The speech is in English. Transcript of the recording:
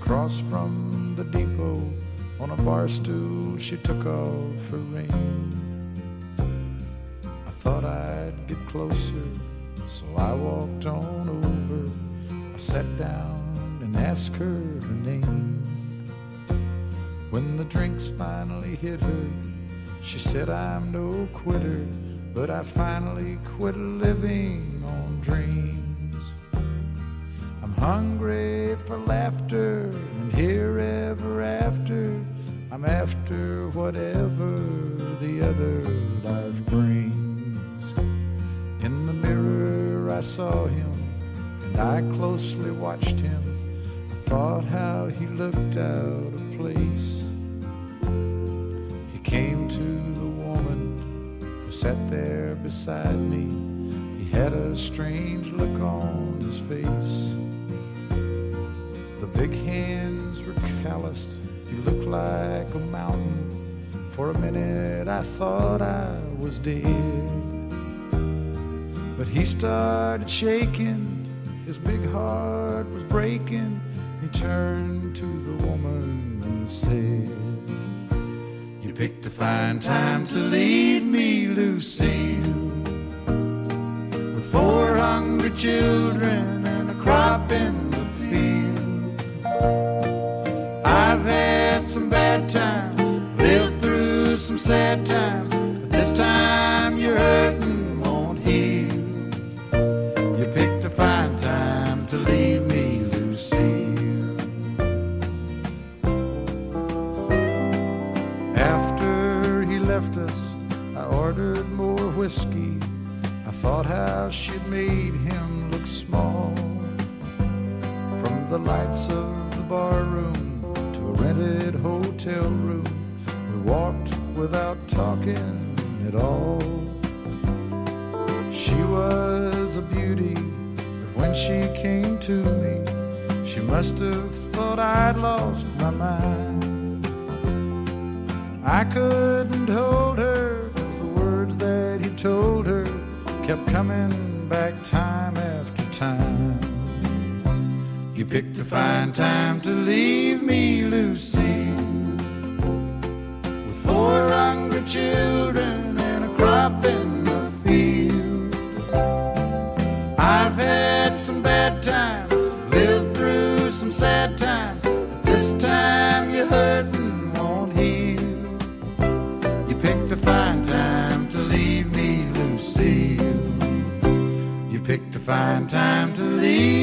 Across from the depot, on a bar stool, she took off her ring. I thought I'd get closer, so I walked on over. I sat down and asked her her name. When the drinks finally hit her, she said, I'm no quitter, but I finally quit living on dreams. I'm hungry for laughter, and here ever after, I'm after whatever the other life brings. In the mirror I saw him, and I closely watched him. I thought how he looked out of place. He came to the woman who sat there beside me. He had a strange look on his face. The big hands were calloused. He looked like a mountain. For a minute I thought I was dead. But he started shaking. His big heart was breaking. He turned to the woman and said, You picked a fine time to leave me, Lucille, with 4 hungry children and a crop in the field. I've had some bad times, lived through some sad times, but this time you're hurting won't heal. You picked a fine time to leave me, Lucille. After he left us, I ordered more whiskey. I thought how she'd made him look small. From the lights of the bar room to a rented hotel room, we walked without talking at all. She was a beauty, but when she came to me, she must have thought I'd lost my mind. I couldn't hold her, 'cause the words that he told her kept coming back time after time. You picked a fine time to leave me, Lucille, with 4 hungry children and a crop in the field. I've had some bad times, lived through some sad times, but this time you're hurting won't heal. You picked a fine time to leave me, Lucille. You picked a fine time to leave